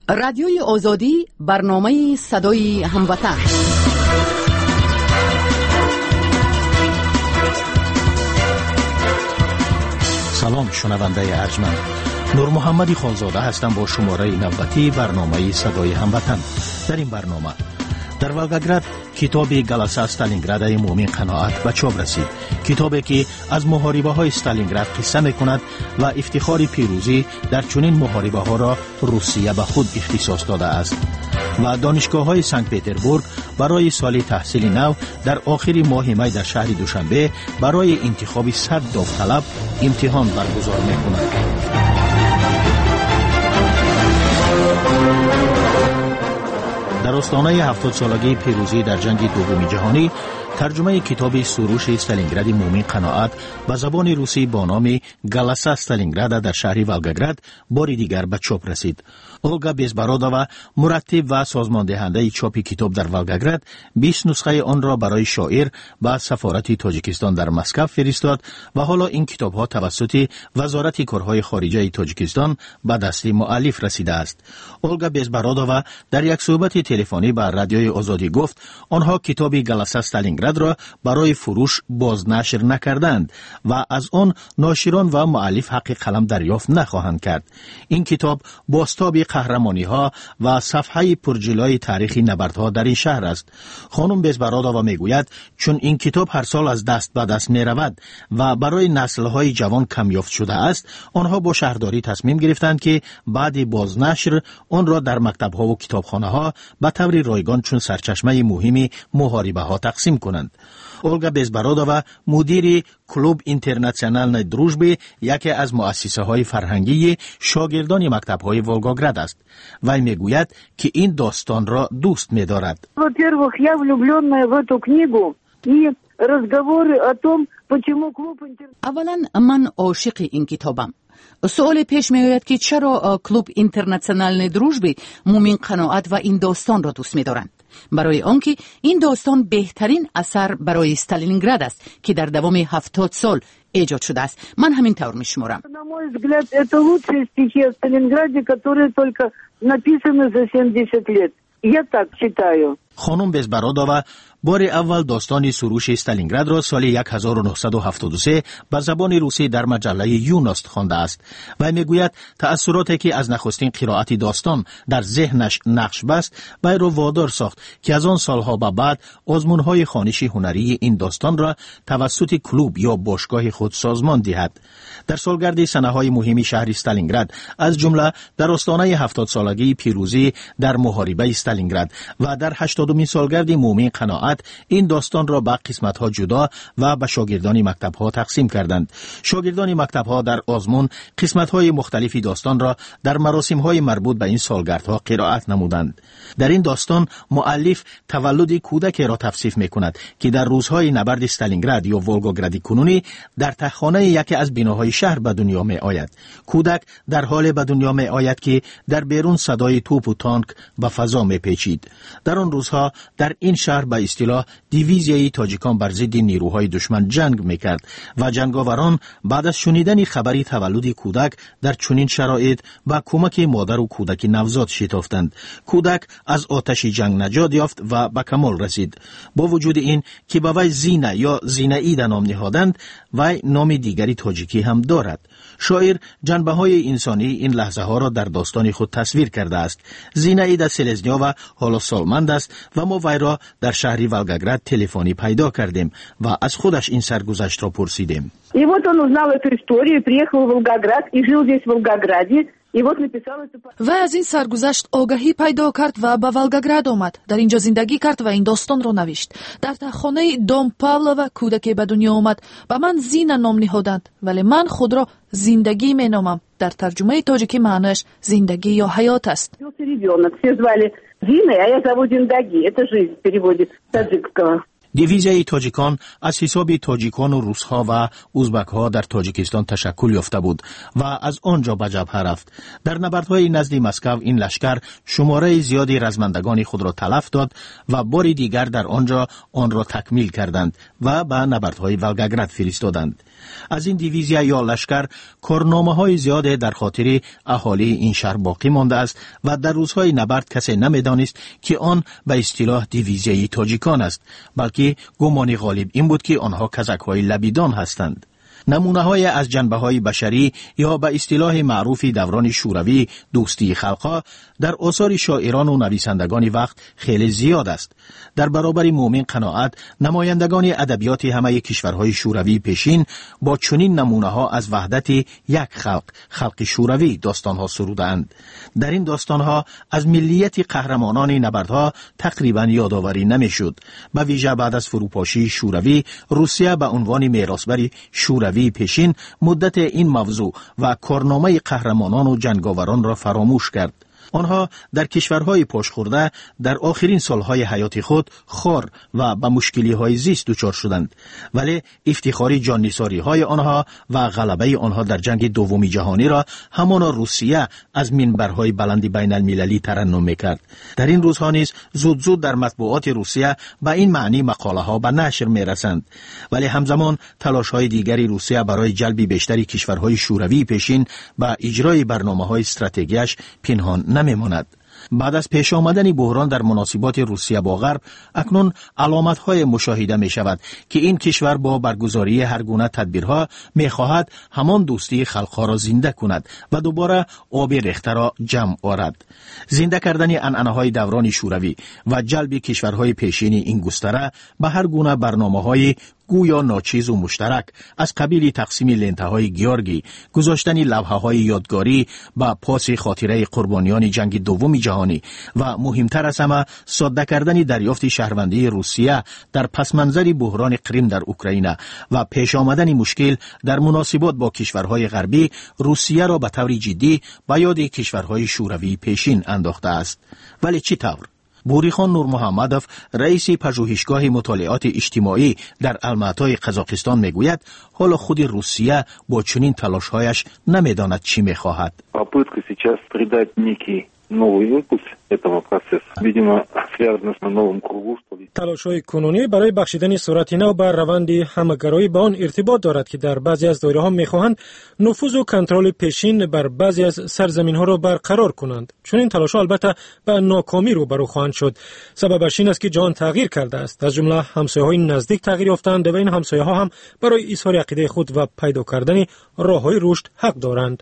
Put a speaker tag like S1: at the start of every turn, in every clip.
S1: رادیوی آزادی، برنامه صدای هموطن.
S2: سلام شنونده ارجمند، نور محمدی خانزاده هستم با شماره نوبتی برنامه صدای هموطن. در این برنامه در ولگاگراد کتاب گلاسا استالینگراد مومن قناعت به چاپ رسید. کتابی که از محاربه های استالینگراد قصه میکند و افتخار پیروزی در چنین محاربه ها را روسیه به خود اختصاص داده است. و دانشگاه های سنت پتربورگ برای سال تحصیل نو در آخر ماه می در شهر دوشنبه برای انتخاب 100 داوطلب امتحان برگزار میکنند. در آستانه 70 سالگی پیروزی در جنگ دوم جهانی، ترجمه کتاب سروش استالینگراد مومن قناعت به زبان روسی با نام گلاسا استالینگراد در شهر ولگاگراد بار دیگر به چاپ رسید. اولگا بیزبارودووا مرتب و سازماندهنده چاپ کتاب در ولگاگراد 20 نسخه آن را برای شاعر به سفارت تاجیکستان در مسکو فرستاد و حالا این کتاب ها توسط وزارت کارهای خارجه تاجیکستان به دست مؤلف رسیده است. اولگا بیزبارودووا در یک صحبت تلفنی با رادیوی آزادی گفت آنها کتاب گلاسا استالینگراد را برای فروش بازنشر نکردند و از آن ناشران و مؤلف حق قلم دریافت نخواهند کرد. این کتاب بازتاب قهرمانی ها و صفحه پرجلوی تاریخی نبردها در این شهر است. خانم بیزبارودووا میگوید چون این کتاب هر سال از دست به دست می رود و برای نسل های جوان کمیافت شده است، آنها با شهرداری تصمیم گرفتند که بعد بازنشر آن را در مکتب ها و کتابخانه ها به طور رایگان چون سرچشمه مهمی محاربه ها تقسیم کنند. اولگا بیزبارودووا مدیر کلوب اینترناسیونال دروژبی، یکی از مؤسسه های فرهنگی شاگردان مکتب های ولگاگراد است. وی میگوید که این داستان را دوست می‌دارد.
S3: Во-первых, я влюбленная в эту книгу и разговоры о том, почему клуб
S1: اولا من عاشق این کتابم. سوال پیش می آید که چرا کلوب اینترناسیونال دروژبی مومن قناعت و این داستان را دوست می دارند. برای آنکه این داستان بهترین اثر برای استالینگراد است که در دوام 70 سال ایجاد شده است. من همین طور می شمارم.
S3: На мой взгляд, это лучшие стихи о Сталинграде, которые только написаны за 70 лет. Я так считаю.
S2: خانم بیزبارودووا بار اول داستان سروش استالینگراد را سال 1973 به زبان روسی در مجله یوناست خوانده است و میگوید تأثیراتی که از نخستین قرائت داستان در ذهنش نقش بست وی را وادار ساخت که از آن سالها به بعد آزمون‌های خوانش هنری این داستان را توسط کلوب یا باشگاه خود سازمان دهد. در سالگرد سنه‌های مهم شهر استالینگراد از جمله در آستانه 70 سالگی پیروزی در محاربه استالینگراد و در 80مین سالگرد مومن قناعت این داستان را به قسمت‌ها جدا و به شاگردان مکتب‌ها تقسیم کردند. شاگردان مکتب‌ها در آزمون قسمت‌های مختلفی داستان را در مراسم‌های مربوط به این سالگردها قرائت نمودند. در این داستان مؤلف تولد کودکی را توصیف می‌کند که در روزهای نبرد استالینگراد یا ولگاگراد کنونی در تخانه یکی از بناهای شهر به دنیا می‌آید. کودک در حال به دنیا می‌آید که در بیرون صدای توپ و تانک به فضا می‌پیچید. در آن روزها در این شهر به اصطلاح دیویزیای تاجیکان بر ضد نیروهای دشمن جنگ میکرد و جنگاوران بعد از شنیدن خبری تولد کودک در چنین شرایط با کمک مادر و کودک نوزاد شتافتند. کودک از آتش جنگ نجات یافت و به کمال رسید. با وجود این که به وی زینه یا زینه‌ای نام نهادند، وی نام دیگری تاجیکی هم دارد. شاعر جنبه‌های انسانی این لحظه ها را در داستان خود تصویر کرده است. زینه‌ای سلزنیا و حالا سالمند است و ما وی را در شهر ولگاگراد تلفنی پیدا کردیم و از خودش این سرگذشت را پرسیدیم.
S3: И вот он узнал эту историю, приехал в Волгоград и жил здесь в Волгограде. И вот написал это.
S4: و از این سرگذشت آگاهی پیدا کرد و به ولگاگراد آمد. در اینجا زندگی کرد و این داستان را نوشت. در خانه دام پاولووا کودکی به دنیا آمد. به من زینا نام نهادند، ولی من خود را زندگی می نامم. در ترجمه تاجیکی معنیش زندگی یا حیات است.
S3: Ребенок, все звали Зиной, а я зову Зиндаги. Это жизнь в переводе с таджикского.
S2: دیویزیای تاجیکان از حساب تاجیکان و روس‌ها و ازبک‌ها در تاجیکستان تشکل یافته بود و از آنجا به جبهه رفت. در نبردهای نزد مسکو این لشکر شماره زیادی رزمندگان خود را تلف داد و بار دیگر در آنجا آن را تکمیل کردند و به نبردهای ولگاگراد فرستادند. از این دیویزیا یا لشکر کارنامه‌های زیاد در خاطر اهالی این شهر باقی مانده است و در روزهای نبرد کسی نمی‌دانست که آن به اصطلاح دیویزیای تاجیکان است، بلکه گمان غالب این بود که آنها کزک‌های لبیدان هستند. نمونه‌های از جنبه‌های بشری یا به اصطلاح معروف دوران شوروی دوستی خلق‌ها در آثار شاعران و نویسندگان وقت خیلی زیاد است. در برابر مومن قناعت نمایندگان ادبیات همه کشورهای شوروی پیشین با چنین نمونه‌ها از وحدت یک خلق شوروی داستان‌ها سرودند. در این داستان‌ها از ملیت قهرمانان نبردها تقریباً یادآوری نمی‌شد. به ویژه بعد از فروپاشی شوروی، روسیه به عنوان میراثبر شوروی پیشین مدت این موضوع و کارنامه قهرمانان و جنگاوران را فراموش کرد. آنها در کشورهای پاشخورده در آخرین سالهای حیات خود خار و به مشکلی‌های زیست دچار شدند، ولی افتخاری جان‌نثاری‌های آنها و غلبه آنها در جنگ دوم جهانی را همان روسیه از منبرهای بلند بین المللی ترنم می‌کرد. در این روزها نیز زود در مطبوعات روسیه به این معنی مقاله‌ها به نشر می‌رسند، ولی همزمان تلاش‌های دیگری روسیه برای جلب بیشتری کشورهای شوروی پیشین به اجرای برنامه‌های استراتژیکش پنهان نمی‌ماند. بعد از پیش آمدن بحران در مناسبات روسیه با غرب، اکنون علامت‌های مشاهده می‌شود که این کشور با برگزاری هر گونه تدبیرها می‌خواهد همان دوستی خلق‌ها را زنده کند و دوباره آب ریخته را جمع آورد. زنده کردن عنعنه‌های دوران شوروی و جلب کشورهای پیشین این گستره به هر گونه برنامه‌های گویا ناچیز و مشترک از قبیل تقسیم لنته‌های گیورگی، گذاشتن لوحه‌های یادگاری با پاس خاطره قربانیان جنگ دوم جهانی و مهمتر از همه ساده کردن دریافت شهروندی روسیه در پس منظر بحران کریم در اوکراین و پیش آمدن مشکل در مناسبات با کشورهای غربی، روسیه را به طور جدی به یاد کشورهای شوروی پیشین انداخته است. ولی چی طور؟ بوریخان نور محمدوف، رئیس پژوهشگاه مطالعات اجتماعی در الماتای قزاقستان میگوید حالا خود روسیه با چنین تلاش‌هایش نمیداند چی میخواهد.
S5: Попытка сейчас придать некий новый импульс этого процесса, видимо, связано с новым кругу.
S6: تلاش‌های کنونی برای بخشیدن صورت نو بر روند همگرایی با آن ارتباط دارد که در بعضی از دایره‌ها می‌خواهند نفوذ و کنترل پیشین بر بعضی از سرزمین‌ها را برقرار کنند. چون این تلاش‌ها البته به ناکامی روبرو خواهند شد. سببش این است که جهان تغییر کرده است. از جمله همسایه‌های نزدیک تغییر یافتند و این همسایه‌ها هم برای اظهار عقیده خود و پیدا کردن راه‌های رشد حق دارند.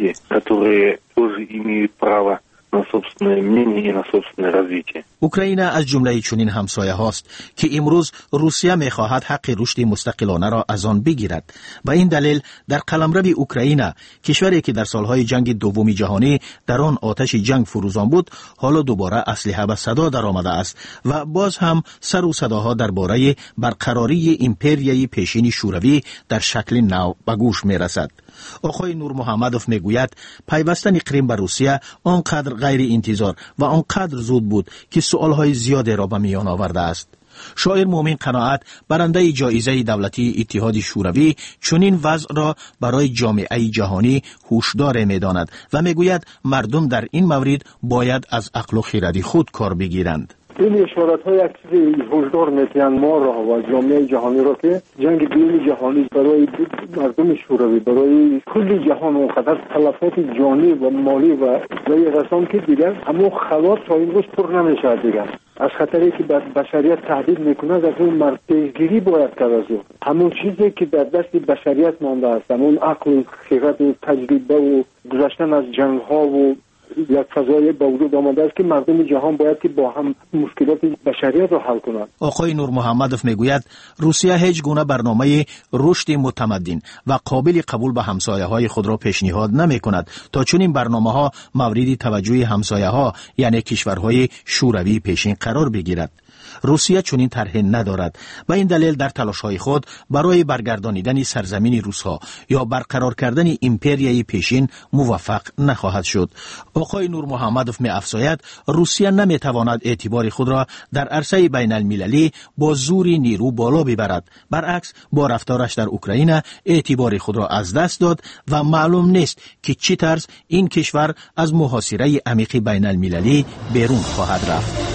S2: اوکراین از جمله چنین همسایه هاست که امروز روسیه می‌خواهد حق رشد مستقلانه را از آن بگیرد. به این دلیل در قلمرو اوکراین، کشوری که در سالهای جنگ دوم جهانی در آن آتش جنگ فروزان بود، حالا دوباره اسلحه به صدا درآمده است و باز هم سر و صداها درباره برقراری امپریای پیشین شوروی در شکل نو به گوش می‌رسد. آقای نور محمدوف میگوید پیوستن کریم به روسیه آنقدر غیر انتظار و آنقدر زود بود که سؤالهای زیادی را به میان آورده است. شاعر مومن قناعت، برنده جایزه دولتی اتحاد شوروی، چنین وضع را برای جامعه جهانی هوشدار می‌داند و میگوید مردم در این مورد باید از عقل و خرد خود کار بگیرند.
S7: این اشارات های یک چیز هشدار میتونن ما را و جامعه جهانی را که جنگ دوم جهانی برای مردم شوروی، برای کل جهان اونقدر تلفات جانی و مالی و زیر رسان که دیگر اما خلاص تا این روز پر نمیشه دیگر. از خطری که بشریت تهدید میکنه از اون مرد پیگیری باید کرد. از همون چیزی که در دست بشریت مانده است، همون عقل و خرد و تجربه و گذشتن از جنگ ها و یک فضای با وجود آمده است که مردم جهان باید که با هم مشکلات بشریت را حل کنند.
S2: آقای نور محمدوف میگوید روسیه هیچ گونه برنامه رشد متمدن و قابل قبول به همسایه‌های خود را پیشنهاد نمی‌کند تا چون این برنامه‌ها مورد توجه همسایه‌ها یعنی کشورهای شوروی پیشین قرار بگیرد. روسیه چنین طرح ندارد و این دلیل در تلاش‌های خود برای برگردانیدن سرزمین روس‌ها یا برقرار کردن امپریای پیشین موفق نخواهد شد. آقای نور محمدوف می افزاید روسیه نمی تواند اعتبار خود را در عرصه بین المللی با زوری نیرو بالا ببرد. برعکس با رفتارش در اوکراین اعتبار خود را از دست داد و معلوم نیست که چی طرز این کشور از محاصره عمیق بین المللی بیرون خواهد رفت.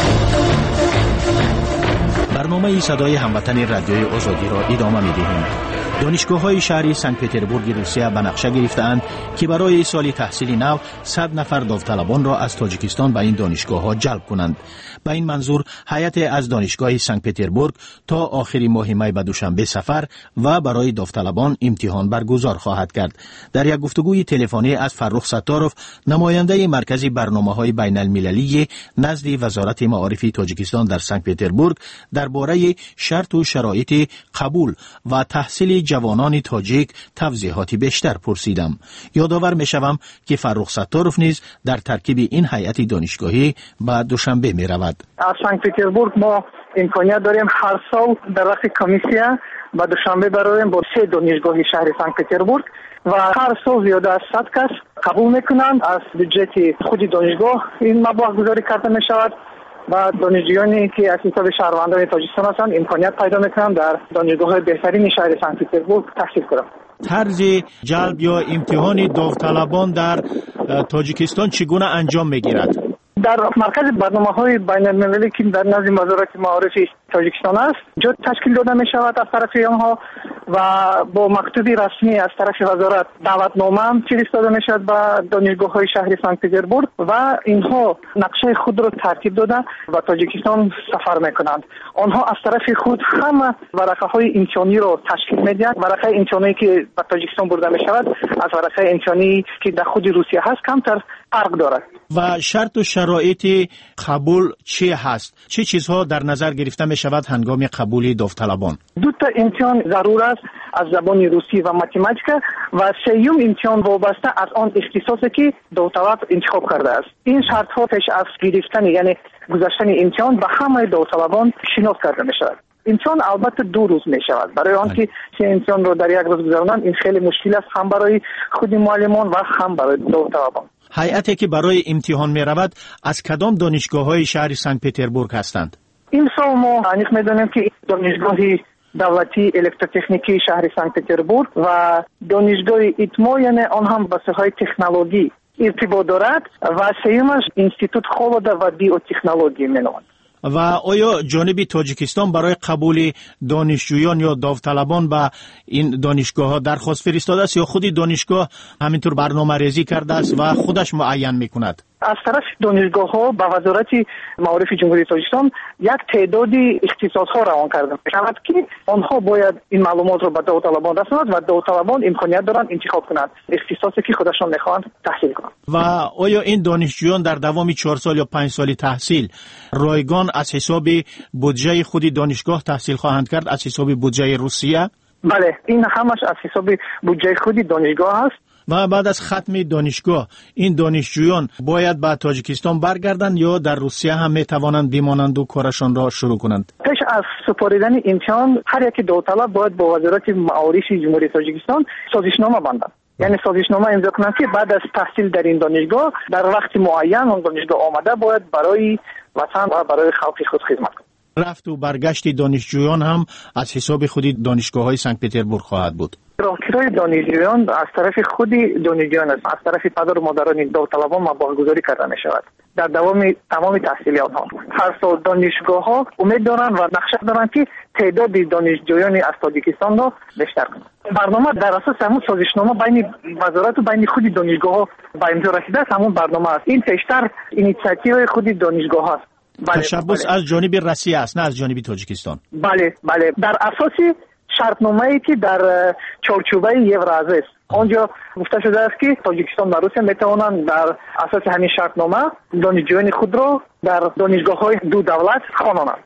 S2: برنامه صدای هموطن رادیوی آزادی را ادامه می‌دهیم. دانشگاه‌های شهری سنت پترزبورگ روسیه به نقشه گرفتند که برای سال تحصیلی نو 100 نفر داوطلبان را از تاجیکستان به این دانشگاه‌ها جلب کنند. به این منظور هیئت از دانشگاه سنت پترزبورگ تا آخر ماه می به دوشنبه سفر و برای داوطلبان امتحان برگزار خواهد کرد. در یک گفتگوی تلفنی از فرخ ستاروف، نماینده مرکز برنامه‌های بین المللی نزد وزارت معارف تاجیکستان در سنت پترزبورگ، درباره شرط و شرایط قبول و تحصیل جوانان تاجیک توضیحات بیشتر پرسیدم. یادآور می‌شوم که فرخ ستاروف نیز در ترکیب این هیئت دانشگاهی به دوشنبه می‌رود.
S8: از سنت پترزبورگ ما امکانیت داریم هر سال در وقت کمیسیا به دوشنبه برایم با 3 دانشگاه شهر سنت پترزبورگ و هر سال زیاده از 100 کس قبول میکنند. از بودجت خود دانشگاه این مبلغ گذاری کرده میشود و دانشجویانی که از حساب شهروندان تاجیکستان هستند امکانیت پیدا میکنند در دانشگاه بهترین شهر سنت پترزبورگ تحصیل کنند.
S2: طرز جلب یا امتحان داوطلبان در تاجیکستان چگونه انجام میگیرد؟
S8: در مرکز برنامه‌های بین‌المللی که در نزد وزارت معارف تاجیکستان است جا تشکیل داده می شود از طرف آنها و با مکتوبی رسمی از طرف وزارت دعوتنامه فرستاده می شود به دانشگاه‌های شهر سنت پترزبورگ و اینها نقشه خود را ترتیب داده و تاجیکستان سفر می‌کنند. آنها از طرف خود همه ورقه‌های امتحانی را تشکیل می‌دهند. ورقه امتحانی که به تاجیکستان برده می شود از ورقه امتحانی که در خود روسیه هست کمتر فرق دارد.
S2: و شرط و شرایط قبول چی هست؟ چه چیزها در نظر گرفته می شود هنگام قبول داوطلبان؟
S8: 2 تا امتحان ضرور است از زبان روسی و ماتماتیک و 3م امتحان وابسته از آن اختصاصی که داوطلب انتخاب کرده است. این شرط ها پیش از گرفتن یعنی گذاشتن امتحان به همه داوطلبان شناخت کرده می شود. امتحان البته 2 روز می شود. برای آنکه 3 امتحان را در یک روز گذراندن این خیلی مشکل است هم برای خود معلمان و هم برای داوطلبان.
S2: هیئتی که برای امتحان می رود از کدام دانشگاه‌های شهر سنت پترزبورگ هستند؟
S8: این سال ما انیق می‌دانیم که دانشگاه دولتی الکتروتکنیکی شهر سنت پترزبورگ و دانشگاه ایتمو یعنی آن هم به ساحه تکنولوژی ارتباط دارد و سیومش انستیتوت خالد و بیوتکنولوژی می‌نامد.
S2: و آیا جانب تاجیکستان برای قبول دانشجویان یا داوطلبان به این دانشگاه‌ها درخواست فرستاده است یا خود دانشگاه همینطور برنامه‌ریزی کرده است و خودش معین می‌کند؟
S8: از طرف دانشگاه‌ها به وزارت معارف جمهوری تاجیکستان یک تعدادی اختصاص‌ها روان کرده می‌شود که آنها باید این معلومات را به داوطلبان رسانند و داوطلبان امکانیت دارند انتخاب کنند اختصاصی که خودشان می‌خواهند تحصیل کنند.
S2: و آیا این دانشجویان در دوام 4 سال یا 5 سال تحصیل رایگان از حساب بودجه خود دانشگاه تحصیل خواهند کرد از حساب بودجه روسیه؟
S8: بله، این همش از حساب بودجه خود دانشگاه است.
S2: و بعد از ختم دانشگاه این دانشجویان باید به تاجیکستان برگردند یا در روسیه هم میتوانند بمانند و کارشان را شروع کنند؟
S8: پیش از سپاریدن امتحان هر یک داوطلب باید با وزارت معارف جمهوری تاجیکستان سازشنامه بندند. یعنی سازشنامه امضا کنند که بعد از تحصیل در این دانشگاه در وقت معین اون دانشگاه آمده باید برای وطن و برای خلق خود خدمت کنند.
S2: رفت و برگشت دانشجویان هم از حساب خود دانشگاه‌های سنت پترزبورگ خواهد بود.
S8: راهکارهای دانشجویان از طرف خود دانشجویان است، از طرف پدر و مادران داوطلبان مبالغه‌گذاری کرده می شود در دوام تمام تحصیل آنها. هر سال دانشگاه‌ها امید دارند و نقشه دارند که تعداد دانشجویان از تاجیکستان را بیشتر کنند. برنامه در اساس همون سازشنامه بین وزارت و بین خود دانشگاه‌ها به امضا رسیده است. همون برنامه است. این پیشتر اینیشیاتیو خود دانشگاه است.
S2: تشبث از جانب روسیه است نه از جانب تاجیکستان.
S8: بله در اساس شرطنامه‌ای که در چارچوبه یورازی است آنجا گفته شده است که تاجیکستان و روسیه میتوانند در اساس همین شرطنامه دانشجویان خود را در دانشگاه‌های 2 دولت خوانند.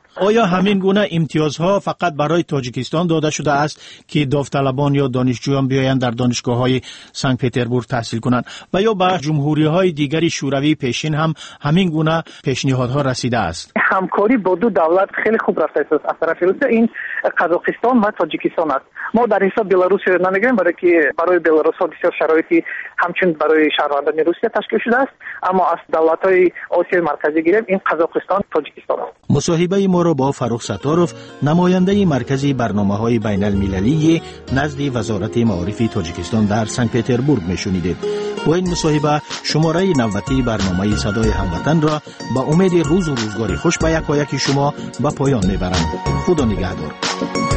S2: آیا همین گونه امتیازها فقط برای تاجیکستان داده شده است که داوطلبان یا دانشجویان بیایند در دانشگاه‌های سنت پترزبورگ تحصیل کنند و یا به جمهوری‌های دیگری شوروی پیشین هم همین گونه پیشنهادها رسیده است؟
S8: همکاری با دو دولت خیلی خوب رفته است از طرف روسیه، این قزاقستان و تاجیکستان است. ما در حساب بلاروس نمیگیم برای بلاروس ها بسیار شرایطی همچون برای شهروندان روسیه تشکیل شده است، اما از دولت‌های آسیای مرکزی گیریم این قزاقستان تاجیکستان است.
S2: مصاحبه ما را با فاروق ستاروف، نماینده مرکز برنامه‌های بین المللی نزد وزارت معارف تاجیکستان در سنت پترزبورگ میشنیدید. با این مصاحبه شماره 90 برنامه صدای هموطن را با امید روز و روزگاری خوش به یکایک شما به پایان میبرم. خدا نگهدار.